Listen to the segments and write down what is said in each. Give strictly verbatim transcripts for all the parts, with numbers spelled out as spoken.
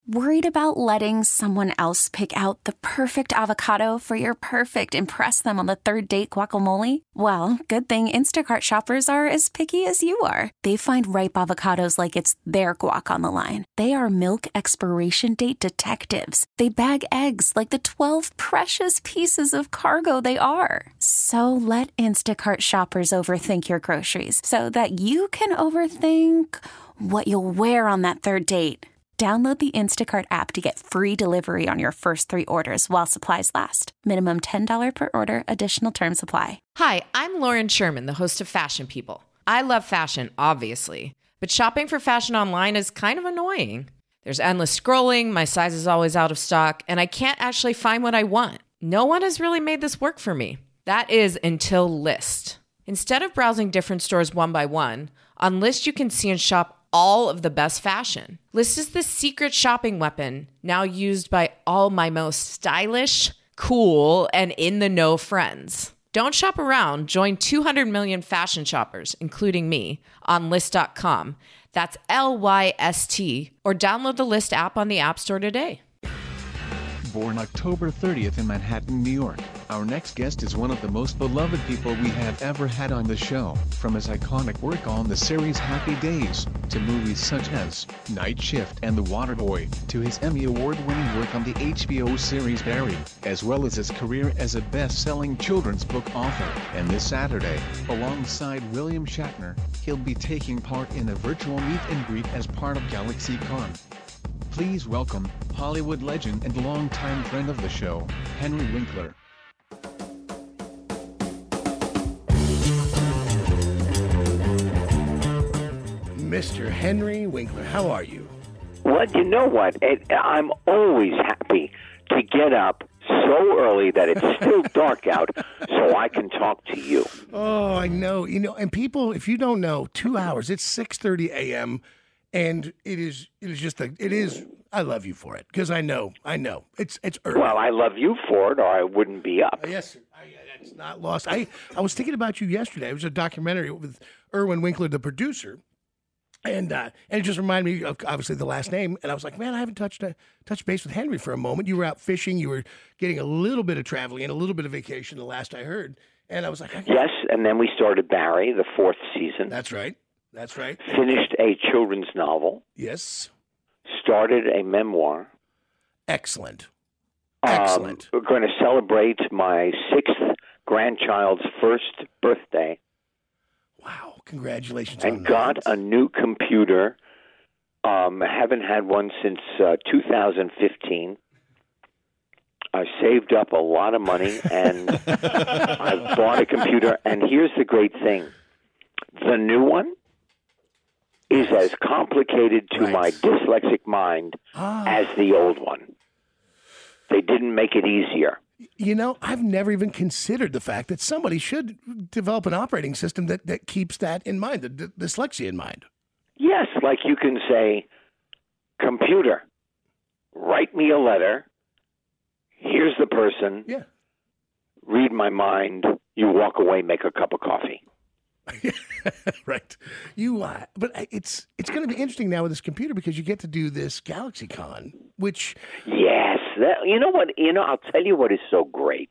Worried about letting someone else pick out the perfect avocado for your perfect impress them on the third date guacamole? Well, good thing Instacart shoppers are as picky as you are. They find ripe avocados like it's their guac on the line. They are milk expiration date detectives. They bag eggs like the twelve precious pieces of cargo they are. So let Instacart shoppers overthink your groceries so that you can overthink what you'll wear on that third date. Download the Instacart app to get free delivery on your first three orders while supplies last. Minimum ten dollars per order. Additional terms apply. Hi, I'm Lauren Sherman, the host of Fashion People. I love fashion, obviously, but shopping for fashion online is kind of annoying. There's endless scrolling, my size is always out of stock, and I can't actually find what I want. No one has really made this work for me. That is until Lyst. Instead of browsing different stores one by one, on Lyst you can see and shop all of the best fashion. Lyst is the secret shopping weapon now used by all my most stylish, cool, and in-the-know friends. Don't shop around. Join two hundred million fashion shoppers, including me, on Lyst dot com. That's L Y S T. Or download the Lyst app on the App Store today. Born October thirtieth in Manhattan, New York, our next guest is one of the most beloved people we have ever had on the show. From his iconic work on the series Happy Days, to movies such as Night Shift and The Waterboy, to his Emmy Award-winning work on the H B O series Barry, as well as his career as a best-selling children's book author. And this Saturday, alongside William Shatner, he'll be taking part in a virtual meet and greet as part of GalaxyCon. Please welcome Hollywood legend and longtime friend of the show, Henry Winkler. Mister Henry Winkler, how are you? Well, you know what? It, I'm always happy to get up so early that it's still dark out so I can talk to you. Oh, I know. You know, and people, if you don't know, two hours, it's six thirty a.m., and it is it is just a, it is, I love you for it, because I know, I know. It's it's early. Well, I love you for it, or I wouldn't be up. Yes, sir. I, that's not lost. I, I was thinking about you yesterday. It was a documentary with Irwin Winkler, the producer, and uh, and it just reminded me of, obviously, the last name, and I was like, man, I haven't touched a, touched base with Henry for a moment. You were out fishing. You were getting a little bit of traveling and a little bit of vacation, the last I heard, and I was like, I yes, and then we started Barry, the fourth season. That's right. That's right. Finished a children's novel. Yes. Started a memoir. Excellent. Excellent. Um, we're going to celebrate my sixth grandchild's first birthday. Wow. Congratulations and on got that. a new computer. Um, I haven't had one since uh, two thousand fifteen. I saved up a lot of money, and I bought a computer. And here's the great thing. The new one is as complicated to Right. my dyslexic mind Ah. as the old one. They didn't make it easier. You know, I've never even considered the fact that somebody should develop an operating system that, that keeps that in mind, the d- dyslexia in mind. Yes, like you can say, computer, write me a letter. Here's the person. Yeah. Read my mind. You walk away, make a cup of coffee. Right. You, uh, but it's it's going to be interesting now with this computer because you get to do this GalaxyCon, which Yes, that, you know what? You know, I'll tell you what is so great.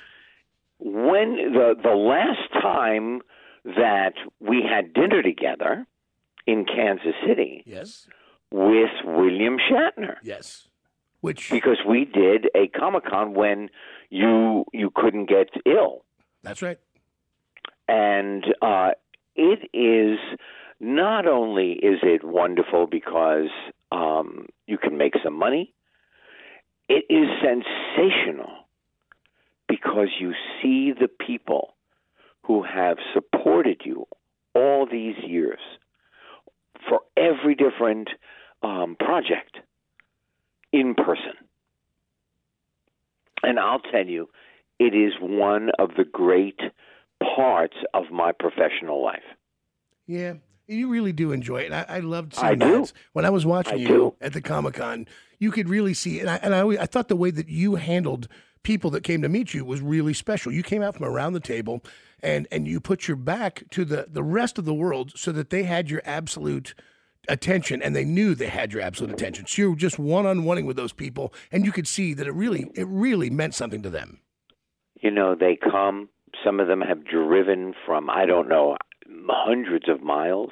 When the the last time that we had dinner together in Kansas City, yes, with William Shatner, yes, which because we did a Comic-Con when you you couldn't get ill. That's right. And uh, it is not only is it wonderful because um, you can make some money, it is sensational because you see the people who have supported you all these years for every different um, project in person. And I'll tell you, it is one of the great parts of my professional life. Yeah, you really do enjoy it. I, I loved seeing I do. that. When I was watching I you do. at the Comic-Con, you could really see, and I, and I, always- I thought the way that you handled people that came to meet you was really special. You came out from around the table, and, and you put your back to the, the rest of the world so that they had your absolute attention, and they knew they had your absolute attention. So you were just one-on-one with those people, and you could see that it really, it really meant something to them. You know, they come. Some of them have driven from, I don't know, hundreds of miles.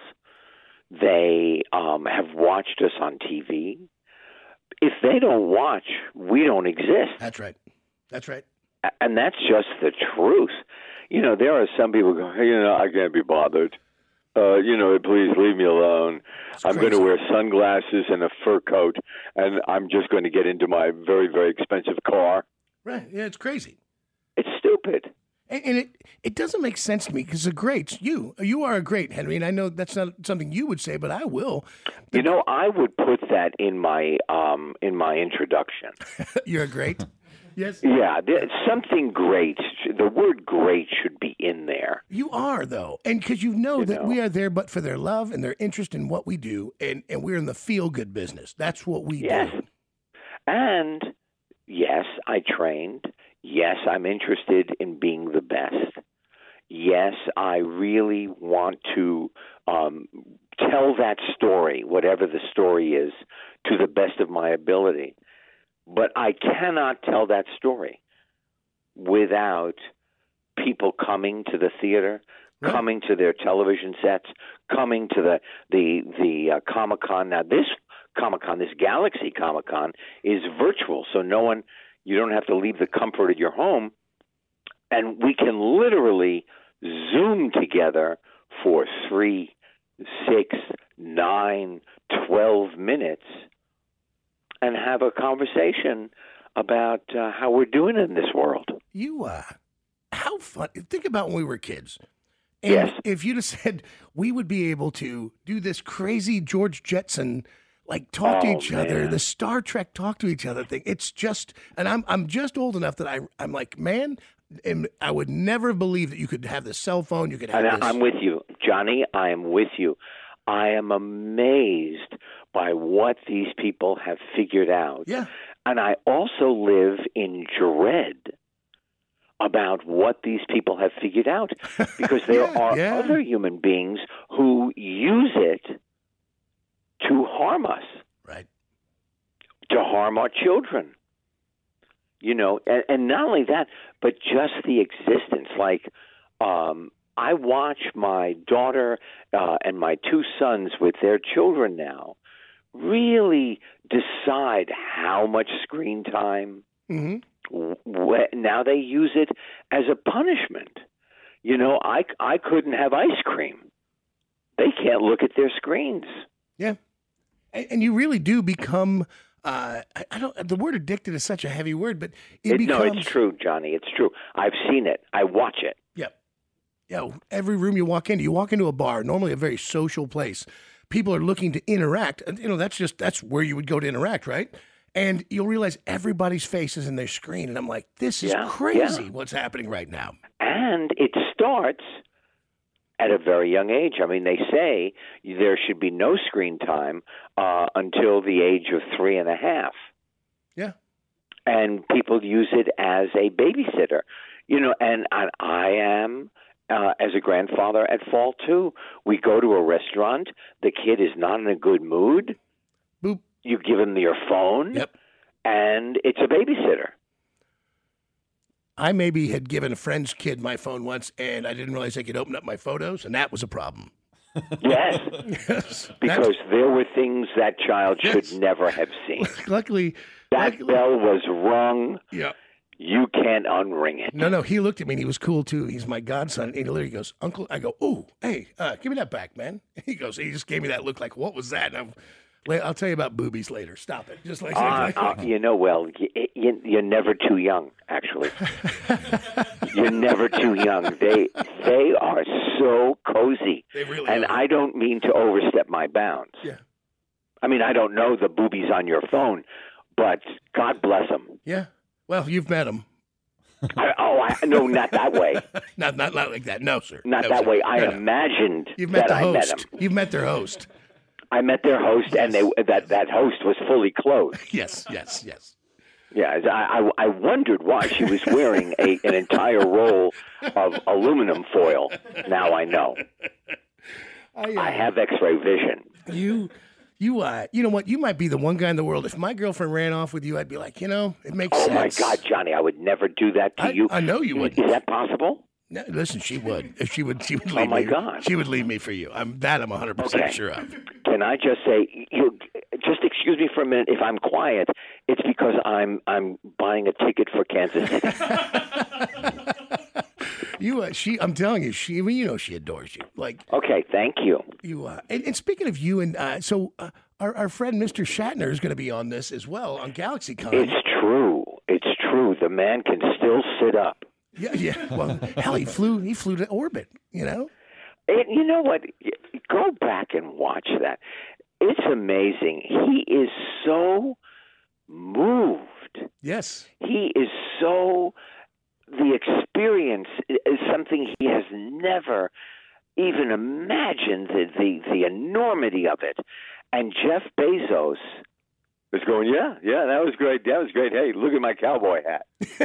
They um, have watched us on T V. If they don't watch, we don't exist. That's right. That's right. And that's just the truth. You know, there are some people going, hey, you know, I can't be bothered. Uh, you know, please leave me alone. It's I'm crazy. going to wear sunglasses and a fur coat, and I'm just going to get into my very, very expensive car. Right. Yeah, it's crazy. It's stupid. And, and it, it doesn't make sense to me because the greats, you, you are a great, Henry, and I know that's not something you would say, but I will. You know, I would put that in my um, in my introduction. You're a great. Yes. Yeah, there's something great. The word great should be in there. You are, though. And because you know You that know. we are there but for their love and their interest in what we do, and, and we're in the feel-good business. That's what we Yes. do. And yes, I trained. Yes, I'm interested in being the best. Yes, I really want to um, tell that story, whatever the story is, to the best of my ability. But I cannot tell that story without people coming to the theater, Right. coming to their television sets, coming to the the the uh, Comic-Con. Now, this Comic-Con, this Galaxy Comic-Con, is virtual, so no one, you don't have to leave the comfort of your home, and we can literally Zoom together for three, six, nine, twelve minutes and have a conversation about uh, how we're doing in this world. You, uh, how fun. Think about when we were kids. And Yes. if you'd have said we would be able to do this crazy George Jetson, like talk to Oh, each other, man. the Star Trek talk to each other thing, it's just, and I'm I'm just old enough that I, I'm like, man, and I would never believe that you could have the cell phone, you could have And this. I, I'm with you, Johnny. I am with you. I am amazed by what these people have figured out. Yeah. And I also live in dread about what these people have figured out because there Yeah, are yeah. other human beings who use it to harm us, Right. to harm our children. You know, and, and not only that, but just the existence. Like, um, I watch my daughter uh, and my two sons with their children now really decide how much screen time. Mm-hmm. Wh- Now they use it as a punishment. You know, I, I couldn't have ice cream. They can't look at their screens. Yeah. And, and you really do become, uh, I, I don't, the word addicted is such a heavy word, but it, It, becomes. no, it's true, Johnny. It's true. I've seen it. I watch it. Yep. Yeah, every room you walk into, you walk into a bar, normally a very social place. People are looking to interact. And, you know, that's just, that's where you would go to interact, right? And you'll realize everybody's face is in their screen. And I'm like, this is Yeah, crazy yeah. what's happening right now. And it starts at a very young age. I mean, they say there should be no screen time uh, until the age of three and a half. Yeah. And people use it as a babysitter. You know, and, and I am, uh, as a grandfather, at fault too. We go to a restaurant. The kid is not in a good mood. Boop. You give him your phone. Yep. And it's a babysitter. I maybe had given a friend's kid my phone once, and I didn't realize they could open up my photos, and that was a problem. Yes. Yes. Because there were things that child should Yes. never have seen. Luckily, That luckily, bell was rung. yeah. You can't unring it. No, no, he looked at me and he was cool too. He's my godson. And he literally goes, Uncle, I go, ooh, hey, uh, give me that back, man. He goes, he just gave me that look like, what was that? And I'm, la- I'll tell you about boobies later. Stop it. Just like, Uh, uh, you know, well, you, you, you're never too young, actually. You're never too young. They they are so cozy. They really and are. I don't mean to overstep my bounds. Yeah. I mean, I don't know the boobies on your phone, but God bless them. Yeah. Well, you've met him. I, oh, I, no, not that way. Not, not, not like that. No, sir. Not No, that sir. way. I No, no. imagined You've met that the I met host. him. You've met their host. I met their host, and they that, that host was fully clothed. Yes, yes, yes. Yeah, I, I, I wondered why she was wearing a, an entire roll of aluminum foil. Now I know. I, uh, I have X-ray vision. You You, uh, you know what? You might be the one guy in the world. If my girlfriend ran off with you, I'd be like, you know, it makes Oh, sense. my God, Johnny, I would never do that to I, you. I know you Is, would. is that possible? No, listen, she would. If she would, she would leave Oh, my me. God. She would leave me for you. I'm that. I'm one hundred percent Okay. sure of. Can I just say, you just excuse me for a minute if I'm quiet. It's because I'm I'm buying a ticket for Kansas City. You, uh, she. I'm telling you, she. Well, you know, she adores you. Like Okay, thank you. you. Uh, and, and speaking of you, and uh, so uh, our our friend Mister Shatner is going to be on this as well on GalaxyCon. It's true. It's true. The man can still sit up. Yeah, yeah. Well, hell, he flew. He flew to orbit. You know. And you know what? Go back and watch that. It's amazing. He is so moved. Yes. He is so. The experience is something he has never even imagined. The the, the enormity of it. And Jeff Bezos was going, yeah, yeah, that was great. That was great. Hey, look at my cowboy hat.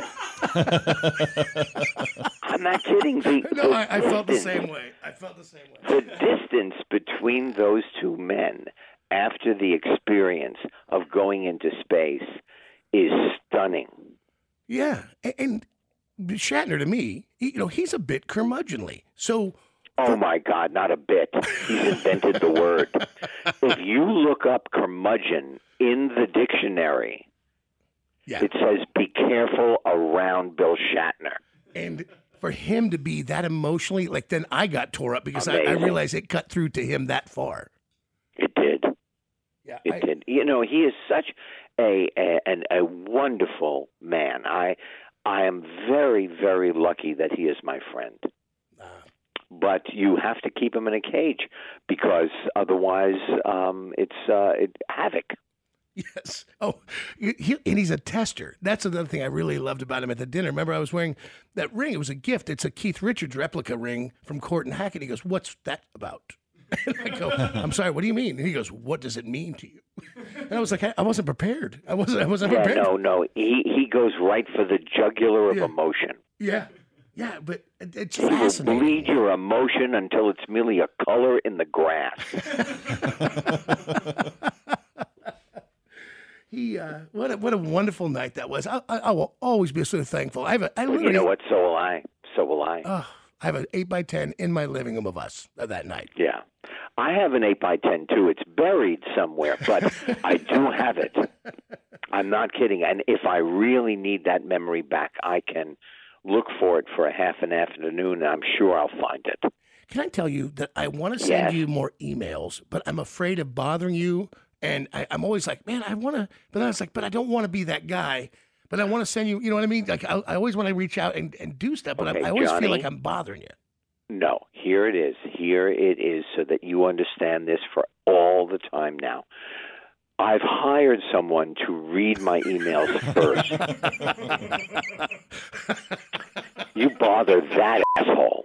I'm not kidding. The, No, the I, I felt the distance- same way. I felt the same way. The distance between those two men after the experience of going into space is stunning. Yeah, and, and Shatner to me, he, you know, he's a bit curmudgeonly. So Oh, my God, not a bit. He's invented the word. If you look up curmudgeon in the dictionary, yeah, it says be careful around Bill Shatner. and for him to be that emotionally, like then I got tore up because I, I Amazing. realized it cut through to him that far. It did. Yeah, It I, did. You know, he is such a, a an, a wonderful man. I I am very, very lucky that he is my friend. But you have to keep him in a cage because otherwise um, it's uh, it, havoc. yes. Oh, he, he- and he's a tester. That's another thing I really loved about him at the dinner. Remember, I was wearing that ring. It was a gift. It's a Keith Richards replica ring from Court and Hackett. He goes, "What's that about?" And I go, "I'm sorry. What do you mean?" And he goes, "What does it mean to you?" And I was like, "I, I wasn't prepared. I wasn't. I wasn't Yeah, prepared." no, no. He he goes right for the jugular of Yeah. emotion. Yeah, yeah, but it- it's He will fascinating. bleed your emotion until it's merely a color in the grass. He, uh, what a, what a wonderful night that was. I, I, I will always be so thankful. I have a, I But literally, you know what? So will I. So will I. oh, I have an eight by ten in my living room of us uh, that night. Yeah. I have an eight by ten too. It's buried somewhere, but I do have it. I'm not kidding. And if I really need that memory back, I can look for it for a half an afternoon, and I'm sure I'll find it. Can I tell you that I want to send Yes. you more emails, but I'm afraid of bothering you. And I, I'm always like, man, I want to, but then I was like, but I don't want to be that guy. But I want to send you, you know what I mean? Like, I, I always want to reach out and, and do stuff, but Okay, I, I always Johnny. feel like I'm bothering you. No, here it is. Here it is so that you understand this for all the time now. I've hired someone to read my emails first. You bother that asshole.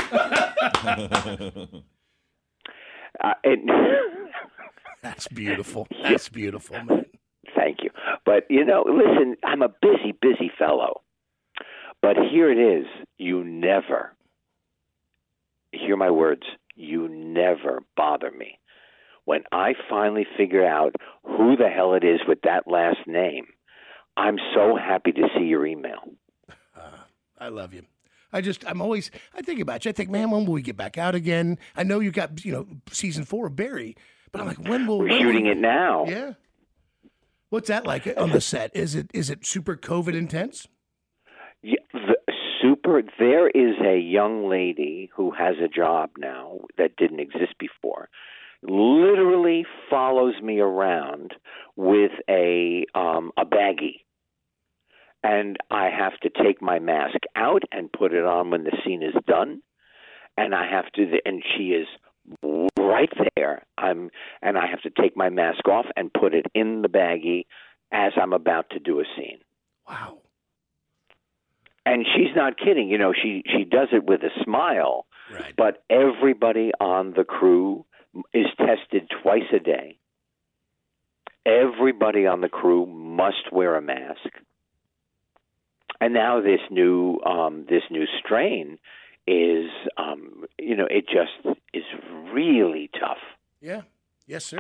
uh, it, That's beautiful. That's beautiful, man. Thank you. But, you know, listen, I'm a busy, busy fellow. But here it is. You never, hear my words, you never bother me. When I finally figure out who the hell it is with that last name, I'm so happy to see your email. I love you. I just, I'm always, I think about you. I think, man, when will we get back out again? I know you got, you know, season four of Barry, but I'm like, when will We're when shooting will, it now. Yeah. What's that like on the set? Is it is it super COVID intense? Yeah, the super. There is a young lady who has a job now that didn't exist before. Literally follows me around with a um, a baggie, and I have to take my mask out and put it on when the scene is done, and I have to. And she is right there. I'm, and I have to take my mask off and put it in the baggie as I'm about to do a scene. Wow. And she's not kidding. You know, she, she does it with a smile. Right. But everybody on the crew is tested twice a day. Everybody on the crew must wear a mask. And now this new um, this new strain is, um, you know, it just is really tough. Yeah. Yes, sir.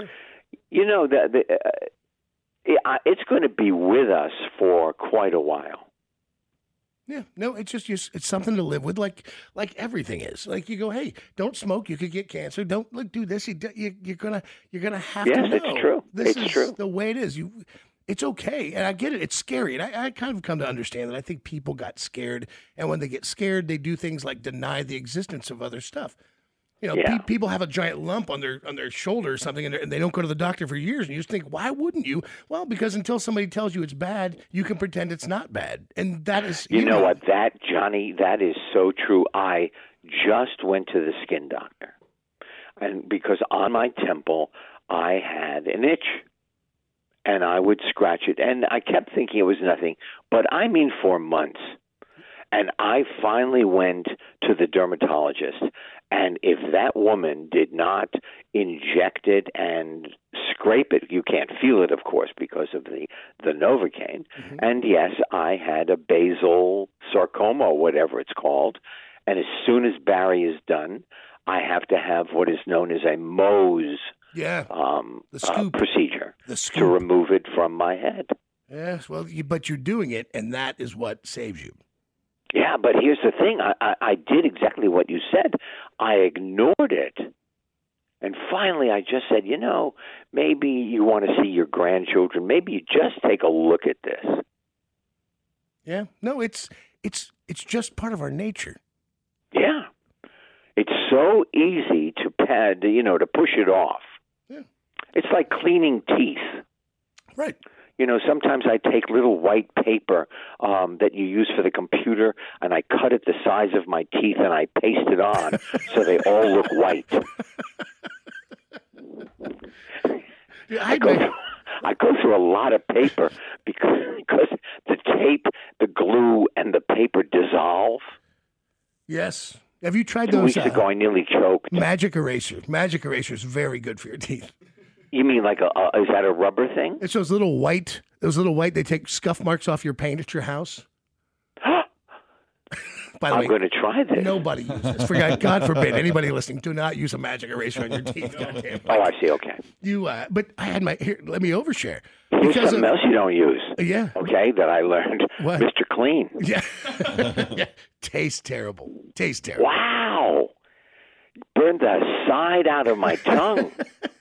you know, the, the, uh, it, uh, it's going to be with us for quite a while. Yeah, no, it's just, just it's something to live with, like like everything is. Like you go, hey, don't smoke, you could get cancer. Don't like do this, you, you you're gonna you're gonna have yes, to know. it's true. This it's is true. the way it is. You, it's okay, and I get it. It's scary, and I, I kind of come to understand that. I think people got scared, and when they get scared, they do things like deny the existence of other stuff. You know, Yeah. pe- people have a giant lump on their on their shoulder or something, and, and they don't go to the doctor for years. And you just think, why wouldn't you? Well, because until somebody tells you it's bad, you can pretend it's not bad, and that is. You know what? That, Johnny, that is so true. I just went to the skin doctor, and because on my temple I had an itch, and I would scratch it, and I kept thinking it was nothing, but I mean for months. And I finally went to the dermatologist, and if that woman did not inject it and scrape it, you can't feel it, of course, because of the, the Novocaine. Mm-hmm. And yes, I had a basal sarcoma, or whatever it's called. And as soon as Barry is done, I have to have what is known as a Mohs yeah. um, the scoop. Uh, procedure the scoop. to remove it from my head. Yes, well, you, but you're doing it, and that is what saves you. Yeah, but here's the thing. I, I, I did exactly what you said. I ignored it. And finally, I just said, you know, maybe you want to see your grandchildren. Maybe you just take a look at this. Yeah. No, it's it's it's just part of our nature. Yeah. It's so easy to pad, you know, to push it off. Yeah. It's like cleaning teeth. Right. You know, sometimes I take little white paper um, that you use for the computer, and I cut it the size of my teeth, and I paste it on so they all look white. Yeah, I, go through, I go through a lot of paper because, because the tape, the glue, and the paper dissolve. Yes. Have you tried Two those? weeks Uh, ago, I nearly choked. Magic eraser. Magic eraser is very good for your teeth. You mean like a, a is that a rubber thing? It's those little white, those little white, they take scuff marks off your paint at your house. By the I'm way, going to try this. Nobody uses. For God, God forbid anybody listening, do not use a magic eraser on your teeth. Goddamn. Oh, I see. Okay. You, uh, but I had my here. Let me overshare. Here's Because something of- else you don't use. Yeah. Okay, that I learned. What? Mister Clean. Yeah. Yeah. Tastes terrible. Tastes terrible. Wow. Burned the side out of my tongue.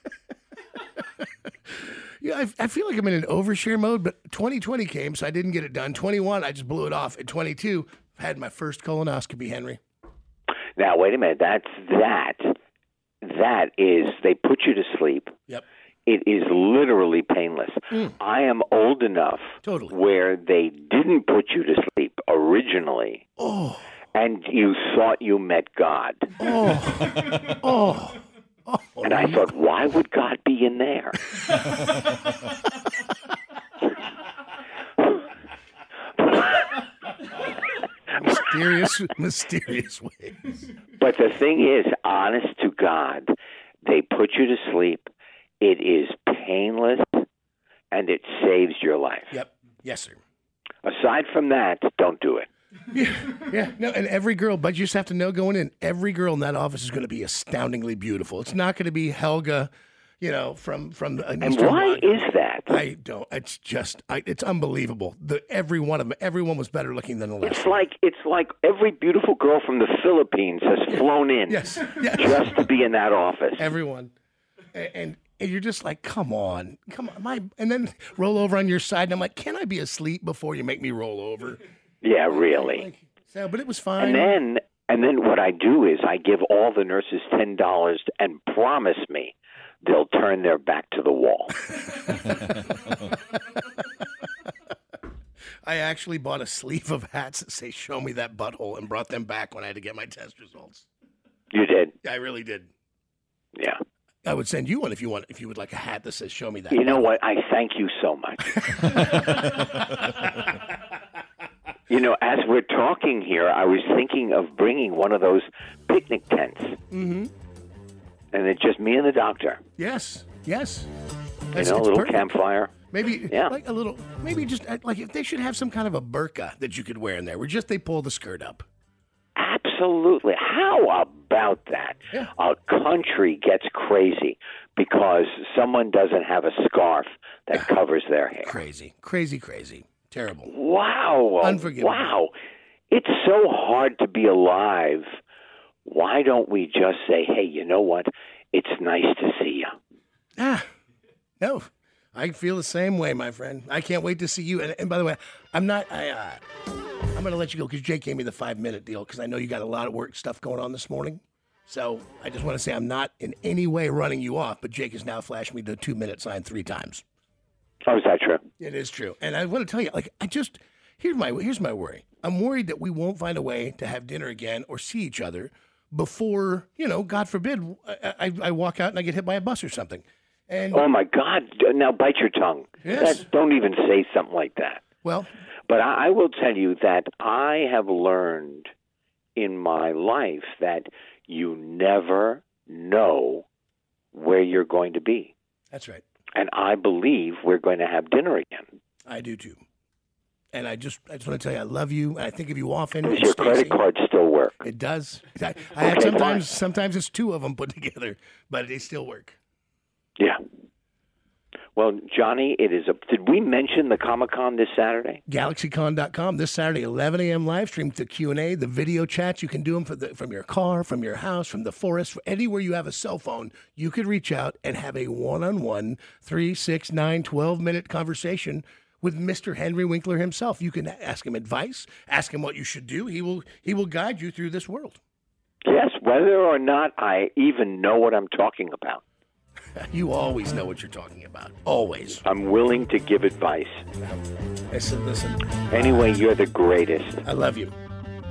Yeah, I, I feel like I'm in an overshare mode, but twenty twenty came, so I didn't get it done. twenty-one, I just blew it off. At twenty-two, I had my first colonoscopy, Henry. Now, wait a minute. That's that. That is, they put you to sleep. Yep. It is literally painless. Mm. I am old enough Totally. where they didn't put you to sleep originally, Oh, and you thought you met God. oh, oh. Oh, And I thought, why would God be in there? mysterious, mysterious ways. But the thing is, honest to God, they put you to sleep. It is painless, and it saves your life. Yep. Yes, sir. Aside from that, don't do it. Yeah, yeah. No, and every girl, but you just have to know going in, every girl in that office is going to be astoundingly beautiful. It's not going to be Helga, you know, from from an And Eastern why Bloc. is that? I don't. It's just, I, it's unbelievable. The every one of them, everyone was better looking than the last. It's like it's like every beautiful girl from the Philippines has flown in Yes, yes. just to be in that office. Everyone, and, and and you're just like, come on, come on, my, and then roll over on your side, and I'm like, can I be asleep before you make me roll over? Yeah, really. Like, so, but it was fine. And then and then what I do is I give all the nurses ten dollars and promise me they'll turn their back to the wall. I actually bought a sleeve of hats that say "Show me that butthole" and brought them back when I had to get my test results. You did? I really did. Yeah. I would send you one if you want. If you would like a hat that says "Show me that." You know butthole." what? I thank you so much. You know, as we're talking here, I was thinking of bringing one of those picnic tents. Mm-hmm. And it's just me and the doctor. Yes, yes. You That's- know, a it's little perfect. campfire. Maybe Yeah. like a little. Maybe just uh, like if they should have some kind of a burqa that you could wear in there, where just they pull the skirt up. Absolutely. How about that? Yeah. A country gets crazy because someone doesn't have a scarf that covers their hair. Crazy, crazy, crazy. Terrible. Wow. Unforgivable. Wow. It's so hard to be alive. Why don't we just say, hey, you know what? It's nice to see you. Ah, no. I feel the same way, my friend. I can't wait to see you. And, and by the way, I'm not. I, uh, I'm going to let you go because Jake gave me the five minute deal because I know you got a lot of work stuff going on this morning. So I just want to say I'm not in any way running you off. But Jake has now flashed me the two minute sign three times. Oh, is that true? It is true. And I want to tell you, like, I just here's my here's my worry. I'm worried that we won't find a way to have dinner again or see each other before, you know, God forbid, I, I, I walk out and I get hit by a bus or something. And oh, my God. Now bite your tongue. Yes. That, don't even say something like that. Well, but I, I will tell you that I have learned in my life that you never know where you're going to be. That's right. And I believe we're going to have dinner again. I do, too. And I just I just want to tell you I love you. And I think of you often. Does your Stacey, credit card still work? It does. I, I have Okay, sometimes fine. sometimes it's two of them put together, but they still work. Yeah. Well, Johnny, it is a. Did we mention the Comic-Con this Saturday? Galaxy Con dot com this Saturday, eleven a.m. live stream, the Q and A, the video chats. You can do them for the, from your car, from your house, from the forest, anywhere you have a cell phone. You could reach out and have a one-on-one, three, six, nine, twelve-minute conversation with Mister Henry Winkler himself. You can ask him advice, ask him what you should do. He will he will guide you through this world. Yes, whether or not I even know what I'm talking about. You always know what you're talking about. Always. I'm willing to give advice. Listen, listen. Anyway, you're the greatest. I love you.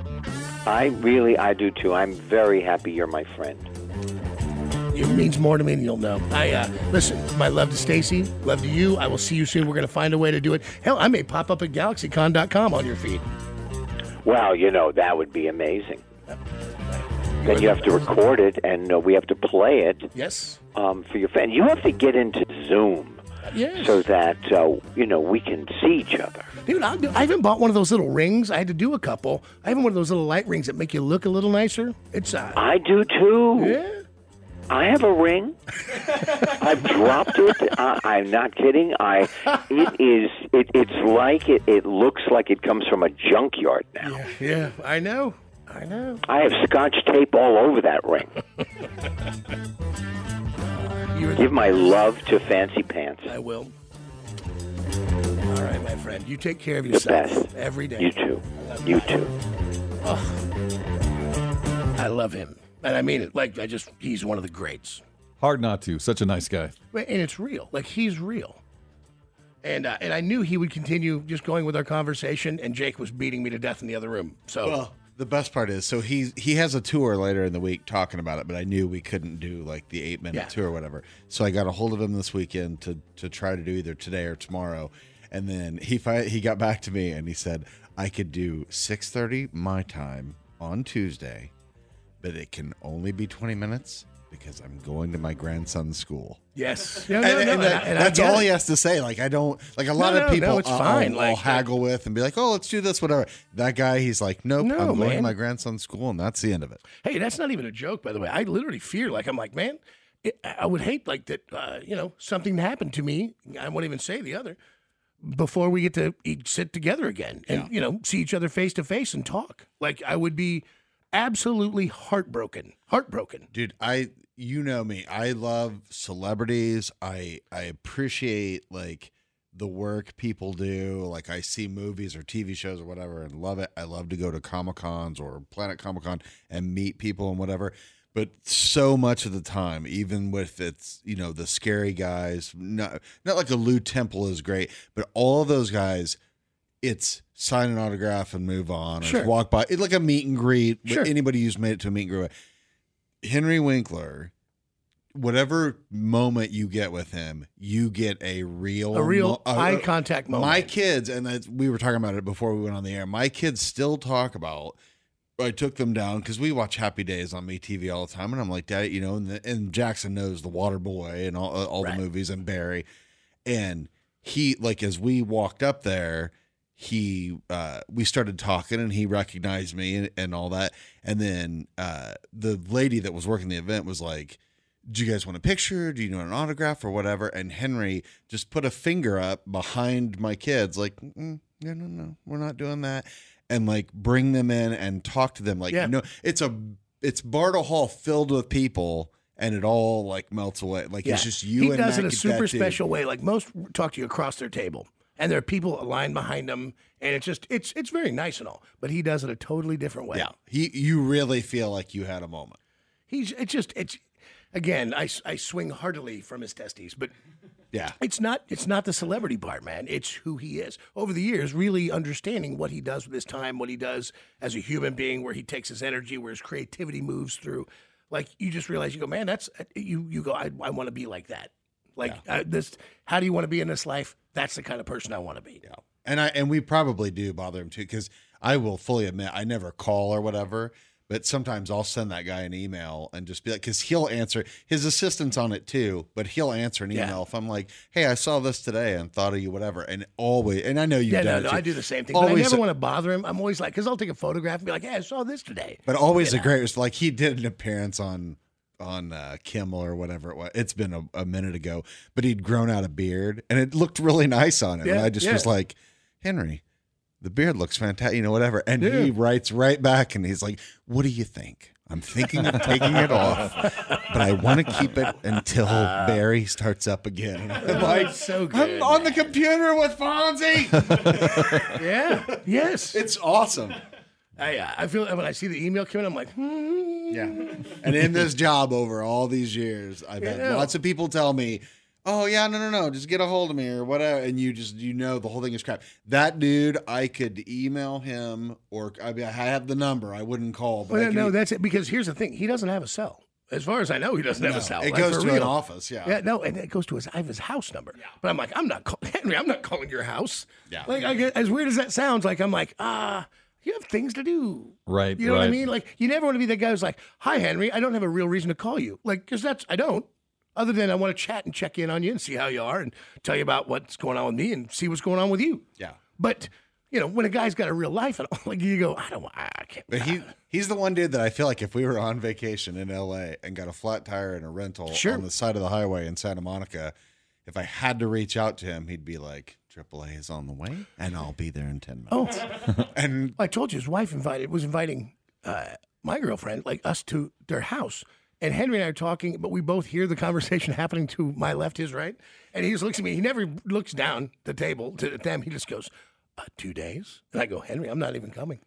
I really, I do too. I'm very happy you're my friend. It means more to me than you'll know. I uh, listen. My love to Stacey. Love to you. I will see you soon. We're going to find a way to do it. Hell, I may pop up at Galaxy Con dot com on your feed. Well, you know, that would be amazing. Then you have to record it, and uh, we have to play it. Yes. Um, for your fan. You have to get into Zoom. Yes. So that, uh, you know, we can see each other. Dude, I, I even bought one of those little rings. I had to do a couple. I have one of those little light rings that make you look a little nicer. It's uh, I do too. yeah. I have a ring. I've dropped it. I, I'm not kidding. I. It is. It, it's like it. It looks like it comes from a junkyard now. Yeah, yeah, I know. I know. I have Scotch tape all over that ring. You're Give my love to Fancy Pants. I will. All right, my friend. You take care of yourself best. every day. You too. You too. I love him. And I mean it. Like, I just, he's one of the greats. Hard not to. Such a nice guy. And it's real. Like, he's real. And uh, and I knew he would continue just going with our conversation, and Jake was beating me to death in the other room. So, Well, the best part is, so he he has a tour later in the week talking about it, but I knew we couldn't do like the eight minute Yeah. tour or whatever. So I got a hold of him this weekend to to try to do either today or tomorrow. And then he fi- he got back to me and he said I could do six thirty my time on Tuesday, but it can only be twenty minutes because I'm going to my grandson's school. yes. No, And, no, no, and and that- I- and I that's get all it. he has to say. Like, I don't, like a lot No, of no, people no, it's I'll, fine. I'll, I'll Like, haggle with and be like, oh, let's do this, whatever. That guy, he's like, nope, No, I'm going man. to my grandson's school, and that's the end of it. Hey, that's not even a joke, by the way. I literally fear, like, I'm like, man, it, I would hate, like, that, uh, you know, something happened to me. I won't even say the other before we get to eat, sit together again and, you know, see each other face to face and talk. Like, I would be absolutely heartbroken. Heartbroken. Dude, I, you know me, I love celebrities. I, I appreciate like the work people do. Like I see movies or T V shows or whatever and love it. I love to go to Comic Cons or Planet Comic Con and meet people and whatever. But so much of the time, even with it's, you know, the scary guys, not, not like a Lou Temple is great, but all those guys, it's sign an autograph and move on or Sure. walk by. It's like a meet and greet. Sure. Anybody who's made it to a meet and greet. Henry Winkler, whatever moment you get with him, you get a real, A real mo- eye contact moment. My kids, and it's, we were talking about it before we went on the air. My kids still talk about. I took them down because we watch Happy Days on Me T V all the time, and I'm like, Daddy, you know, and, the, and Jackson knows The Water Boy and all all Right. the movies and Barry, and he like as we walked up there. he uh, we started talking and he recognized me and, and all that. And then uh, the lady that was working the event was like, do you guys want a picture? Do you want an autograph or whatever? And Henry just put a finger up behind my kids like, mm, no, no, no, we're not doing that. And like bring them in and talk to them. Like, Yeah. you know, it's a, it's Bartle Hall filled with people and it all like melts away. Like Yeah. it's just you he and does that, it a that super dude. special way. Like most talk to you across their table, and there are people aligned behind them, and it's just it's it's very nice and all. But he does it a totally different way. Yeah. He, you really feel like you had a moment. He's it's just it's again. I, I swing heartily from his testes, but Yeah. it's not it's not the celebrity part, man. It's who he is. Over the years, really understanding what he does with his time, what he does as a human being, where he takes his energy, where his creativity moves through. Like you just realize, you go, man, that's you. You go, I, I want to be like that. Like uh, this. How do you want to be in this life? That's the kind of person I want to be. Yeah. And I and we probably do bother him too, because I will fully admit I never call or whatever, but sometimes I'll send that guy an email and just be like, because he'll answer. His assistant's on it too, but he'll answer an email Yeah. if I'm like, hey, I saw this today and thought of you, whatever. And always, and I know you've Yeah, done no, it no, too. I do the same thing. But I Always never a- want to bother him. I'm always like, because I'll take a photograph and be like, hey, I saw this today. But always You a know? great. It was like he did an appearance on on uh, Kimmel or whatever it was. It's been a, a minute ago, but he'd grown out a beard and it looked really nice on him. and Yeah, I just yeah. was like, Henry, the beard looks fantastic, you know, whatever. And Yeah. he writes right back and he's like, what do you think? I'm thinking of taking it off, but I want to keep it until Barry starts up again. And I'm like, so good. I'm on the computer with Fonzie. Yeah. Yes. It's awesome. I, uh, I feel when I see the email coming, I'm like, hmm. Yeah. And in this job over all these years, I've had Yeah. lots of people tell me, oh, yeah, no, no, no, just get a hold of me or whatever. And you just, you know, the whole thing is crap. That dude, I could email him or I mean, I have the number. I wouldn't call. But I Well, could- no, that's it. Because here's the thing: he doesn't have a cell. As far as I know, he doesn't have No, a cell. it Like, goes for to an real. office, yeah. Yeah, no, and it goes to his. I have his house number. But I'm like, I'm not call- Henry. I'm not calling your house. Yeah. Like, I get, as weird as that sounds, like I'm like, ah, you have things to do. Right, You know what I right. mean? Like, you never want to be that guy who's like, hi, Henry. I don't have a real reason to call you. Like, because that's I don't. Other than I want to chat and check in on you and see how you are and tell you about what's going on with me and see what's going on with you. Yeah. But you know, when a guy's got a real life and all, like you go, I don't, want- I can't. But he he's the one dude that I feel like if we were on vacation in L A and got a flat tire and a rental Sure. on the side of the highway in Santa Monica, if I had to reach out to him, he'd be like, triple A is on the way and I'll be there in ten minutes. Oh, And I told you his wife invited was inviting uh, my girlfriend, like us, to their house. And Henry and I are talking, but we both hear the conversation happening to my left, his right. And he just looks at me. He never looks down the table to them. He just goes, uh, two days? And I go, Henry, I'm not even coming.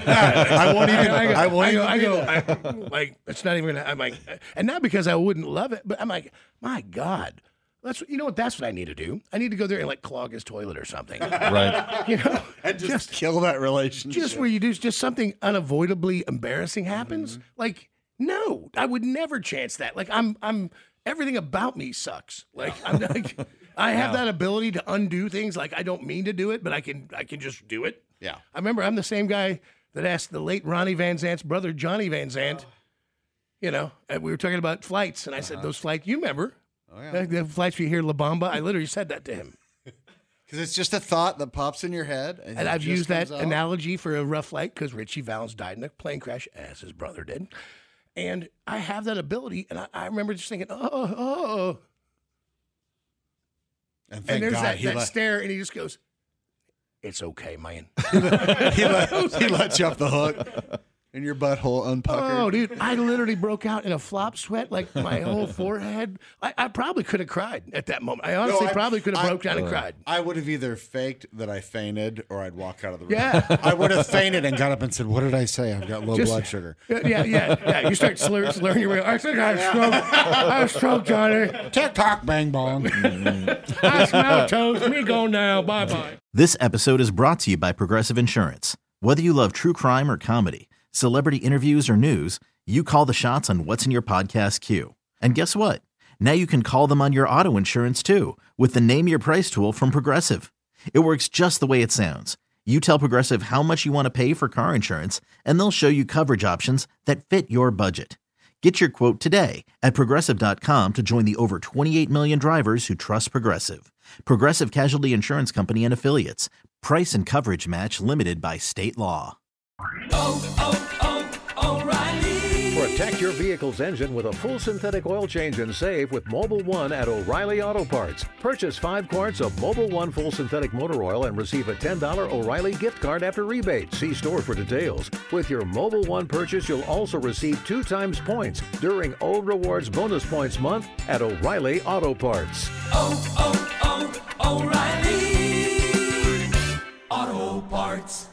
I won't even I, go, I won't I go, even I be go, there. I, like, it's not even gonna, I'm like, and not because I wouldn't love it, but I'm like, my God. That's what, you know what, that's what I need to do. I need to go there and like clog his toilet or something. Right. You know? and just, kill that relationship. Just where you do just something unavoidably embarrassing happens. Mm-hmm. Like, no, I would never chance that. Like, I'm, I'm, everything about me sucks. Like, I'm like, I have that ability to undo things. Like, I don't mean to do it, but I can, I can just do it. Yeah. I remember I'm the same guy that asked the late Ronnie Van Zant's brother, Johnny Van Zant. You know, and we were talking about flights, and I said, those flights, you remember? Oh, yeah. The, the flights we hear La Bamba. I literally said that to him. Because it's just a thought that pops in your head. And, And it I've just used that comes out. analogy for a rough flight because Richie Valens died in a plane crash, as his brother did. And I have that ability, and I, I remember just thinking, oh, oh, oh. And And thank there's God that, he, that let, stare, and he just goes, it's okay, man. he, let, he let you off the hook. And your butthole unpuckered. Oh, dude, I literally broke out in a flop sweat, like my whole forehead. I, I probably could have cried at that moment. I honestly I- probably could have I- broke down and cried. I would have either faked that I fainted or I'd walk out of the room. Yeah. I would have fainted and got up and said, what did I say? I've got low Just- blood sugar. Yeah, yeah, yeah. yeah. You start slur, slurring your way. I think I have stroke. I have stroke, Johnny. TikTok, bang bong. I smell toast. Me go now. Bye bye. This episode is brought to you by Progressive Insurance. Whether you love true crime or comedy, celebrity interviews or news, you call the shots on what's in your podcast queue. And guess what? Now you can call them on your auto insurance too with the Name Your Price tool from Progressive. It works just the way it sounds. You tell Progressive how much you want to pay for car insurance, and they'll show you coverage options that fit your budget. Get your quote today at Progressive dot com to join the over twenty-eight million drivers who trust Progressive. Progressive Casualty Insurance Company and Affiliates. Price and coverage match limited by state law. Oh, oh, oh, O'Reilly. Protect your vehicle's engine with a full synthetic oil change and save with Mobil one at O'Reilly Auto Parts. Purchase five quarts of Mobil one full synthetic motor oil and receive a ten dollars O'Reilly gift card after rebate. See store for details. With your Mobil one purchase, you'll also receive two times points during O Rewards Bonus Points Month at O'Reilly Auto Parts. Oh, oh, oh, O'Reilly Auto Parts.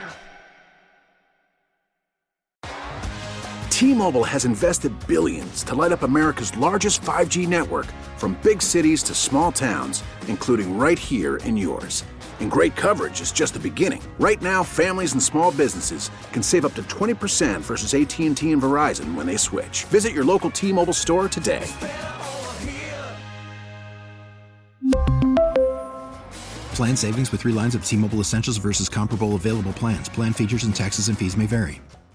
T-Mobile has invested billions to light up America's largest five G network, from big cities to small towns, including right here in yours. And great coverage is just the beginning. Right now, families and small businesses can save up to twenty percent versus A T and T and Verizon when they switch. Visit your local T-Mobile store today. Plan savings with three lines of T-Mobile Essentials versus comparable available plans. Plan features and taxes and fees may vary.